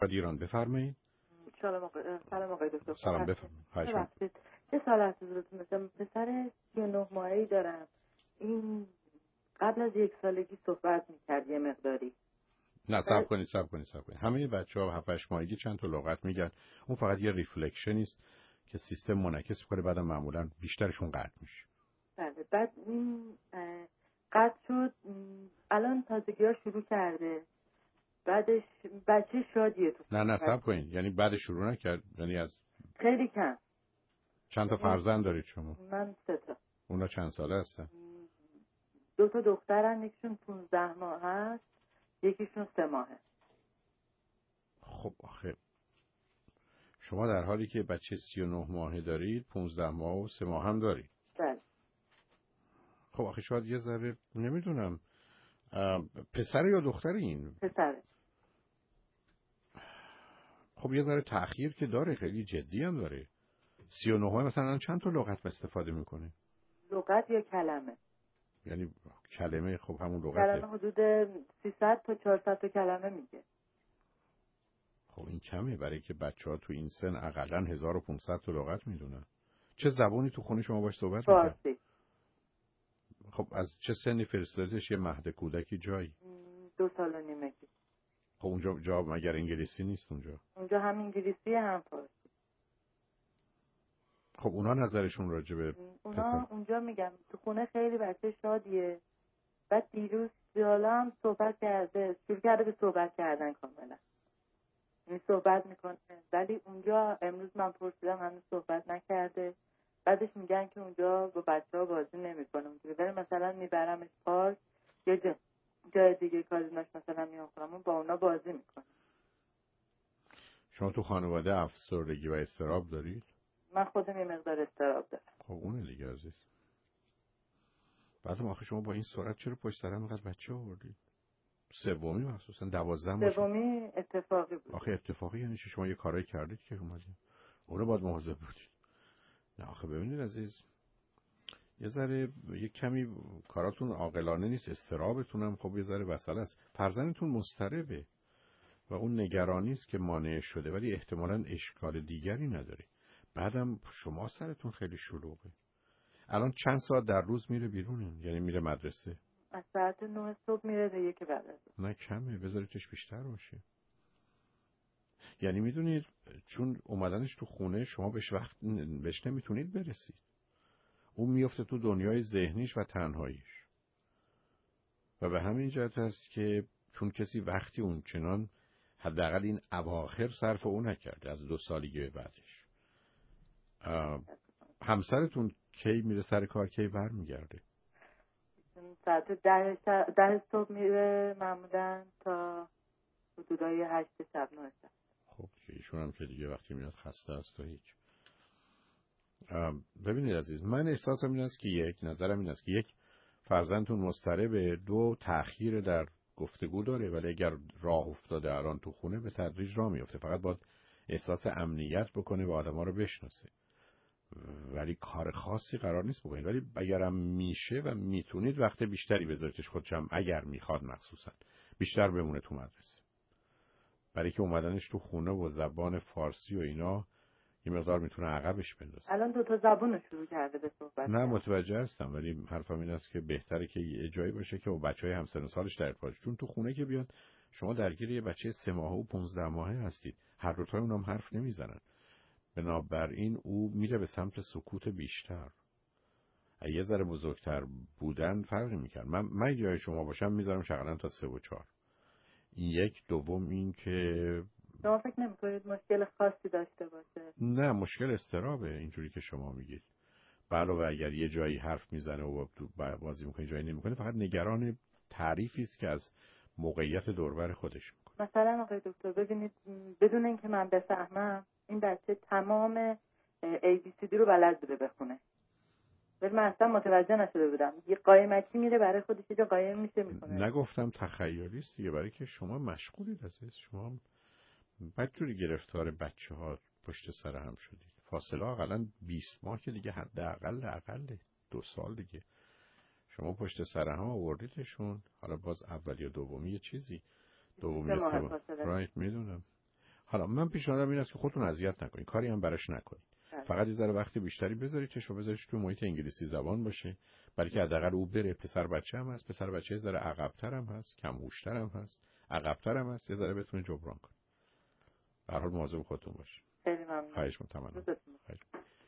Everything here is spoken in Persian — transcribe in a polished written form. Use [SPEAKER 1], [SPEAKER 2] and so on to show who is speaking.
[SPEAKER 1] آمریکا ایران. بفرمایید.
[SPEAKER 2] سلام آقای دکتر.
[SPEAKER 1] سلام بفرمایید.
[SPEAKER 2] ببخشید یه سوال از حضورتون داشتم. پسر 39 ماهه‌ای دارم. این قبل از 1 سالگی صحبت می‌کرد یه مقداری.
[SPEAKER 1] نه صبر کنید. همه بچه‌ها 7-8 ماهگی چند تا لغت میگن. اون فقط یه ریفلکشن است که سیستم منعکس می‌کنه، بعدم معمولاً بیشترشون قطع میشه.
[SPEAKER 2] بله. بعد این قطع شد. الان تازگی‌ها شروع کرده. بعدش بچه شادیه تو.
[SPEAKER 1] نه صبر کنید. یعنی بعد شروع نکرد، یعنی از
[SPEAKER 2] خیلی کم.
[SPEAKER 1] چند تا فرزند دارید شما؟
[SPEAKER 2] من 3 تا.
[SPEAKER 1] اونا چند ساله هستن؟
[SPEAKER 2] 2 تا دخترن، یکیشون 15 ماه هست، یکیشون 3 ماهه.
[SPEAKER 1] خب آخه شما در حالی که بچه 39 ماهه دارید، 15 ماه و 3 ماه هم دارید.
[SPEAKER 2] بله.
[SPEAKER 1] خب آخه شاید یه ذره نمیدونم پسر یا دختر این؟
[SPEAKER 2] پسره.
[SPEAKER 1] خب یه ذره تأخیر که داره، خیلی جدی هم داره. 39 ماه مثلا چند تا لغت استفاده میکنه؟
[SPEAKER 2] لغت یا کلمه؟
[SPEAKER 1] یعنی کلمه. خب همون لغته.
[SPEAKER 2] کلمه حدود 300 تا 400 تا کلمه میگه.
[SPEAKER 1] خب این کمه برای که بچه‌ها تو این سن اقلاً 1500 تا لغت میدونن. چه زبانی تو خونه شما باش صحبت میکنه؟
[SPEAKER 2] فارسی.
[SPEAKER 1] خب از چه سنی فرستادش یه مهد کودکی جایی؟
[SPEAKER 2] 2 سال و نیمگی.
[SPEAKER 1] خب اونجا جا مگر انگلیسی نیست اونجا؟
[SPEAKER 2] اونجا هم انگلیسی هم فارسی.
[SPEAKER 1] خب اونا نظرشون راجع به
[SPEAKER 2] اونا اونجا میگم تو خونه خیلی بچه شادیه. بعد دیروز حالا هم صحبت کرده، شروع کرده به صحبت کردن کاملا. این صحبت میکنه، ولی اونجا امروز من پرسیدم هنوز صحبت نکرده. بعدش میگن که اونجا با بچه‌ها بازی نمیکنه اونجوری، ولی مثلا میبرمش پارک یا جای دیگه کازیناش مثلا میام خونمون با اونا بازی میکنه.
[SPEAKER 1] شما تو خانواده افسردگی و اضطراب دارید؟
[SPEAKER 2] من خودم یه مقدار اضطراب دارم.
[SPEAKER 1] خب اونه دیگه عزیز. بعدم آخه شما با این سرعت چرا پشت سر هم اینقدر بچه آوردید؟ سومی مخصوصا 12 باشه.
[SPEAKER 2] سومی اتفاقی بود.
[SPEAKER 1] آخه اتفاقی یعنی شما یه کارایی کردید که اومدید. اونو باید مواظب بودید. نه آخه ببینید عزیز، یه ذره یه کمی کاراتون عاقلانه نیست، استرابتون هم خب یه ذره وسله است. فرزندتون مضطربه و اون نگرانی است که مانع شده، ولی احتمالاً اشکال دیگری نداره. بعدم شما سرتون خیلی شلوغه. الان چند ساعت در روز میره بیرون؟ یعنی میره مدرسه؟
[SPEAKER 2] از ساعت 9 صبح میره تا 1 بعد از ظهر.
[SPEAKER 1] نه کمه، بذاریدش بیشتر باشه. یعنی میدونید چون اومدنش تو خونه شما بهش نمیتونید برسید. اون میفته تو دنیای ذهنیش و تنهاییش. و به همین جهت هست که چون کسی وقتی اون چنان حداقل این اواخر صرف اون نکرده از 2 سالگی به بعدش. همسرتون کی میره سر کار، کی برمیگرده؟
[SPEAKER 2] ساعت 10 صبح میره معمولا تا حدودای 8 شب 9 شب.
[SPEAKER 1] خب ایشون هم که دیگه وقتی میاد خسته است و هیچ. ببینید عزیز، من احساسم این است که نظرم این است که فرزندتون مضطربه، 2 تأخیر در گفتگو داره، ولی اگر راه افتاده الان تو خونه به تدریج راه میفته. فقط باید احساس امنیت بکنه و آدما رو بشناسه. ولی کار خاصی قرار نیست بکنید، ولی اگرم میشه و میتونید وقت بیشتری بذاریدش خودشم، اگر میخواد مخصوصا بیشتر بمونه تو مدرسه. برای که اومدنش تو خونه و زبان فارسی و اینا یه مقدار میتونه عقبش بندازه.
[SPEAKER 2] الان 2 تا زبون شروع کرده به صحبت.
[SPEAKER 1] نه متوجه هستم، ولی حرفم این است که بهتره که یه جایی باشه که با بچهای همسن و سالش در ارتباط، چون تو خونه که بیاد شما درگیر یه بچه 3 ماهه و 15 ماهه هستید، هر دو تای اونم حرف نمیزنن. بنابراین او میره به سمت سکوت بیشتر. یه ذره بزرگتر بودن فرقی میکرد. من جای شما باشم میذارم شغلا تا 3 و 4. این یک. دوم این که
[SPEAKER 2] شما فکر نمی‌کنید مشکل خاصی داشته باشه؟
[SPEAKER 1] نه مشکل استرابه اینجوری که شما میگید. علاوه اگر یه جایی حرف میزنه و بازی میکنه جایی نمیکنه، فقط نگران تعریفی است که از موقعیت دوربر خودش میکنه.
[SPEAKER 2] مثلا آقای دکتر ببینید، بدون اینکه من بفهمم این بچه تمام ABCD رو بلد بوده بخونه، ولی من اصلا متوجه نشده بودم. یه قایمکی میره برای خودش یه جا قایم میشه میکنه.
[SPEAKER 1] نگفتم تخیلی است دیگه، برای که شما مشغولید عزیز. شما بدجوری گرفتار بچه ها پشت سر هم شدید. فاصله حداقل 20 ماه که دیگه حداقل 2 سال دیگه شما پشت سر هم آوردیدشون. حالا باز اول یا دومی یه چیزی، دومی سوم رایت میدونم. حالا من پیشنهادم این است که خودتون اذیت نکنید، کاری هم براش نکنید. فقط یه ذره وقت بیشتری بذارید چشم بذارید تو محیط انگلیسی زبان باشه، برای که حداقل او بره. پسر بچه هم هست، پسر بچه یه ذره عقب‌تر هم هست، کم هوش‌تر هم هست، عقب‌تر هم هست، یه ذره بتونه جبران کنه. به هر حال مواظب خودتون باشید.
[SPEAKER 2] خیلی ممنون.
[SPEAKER 1] خواهش می‌کنم.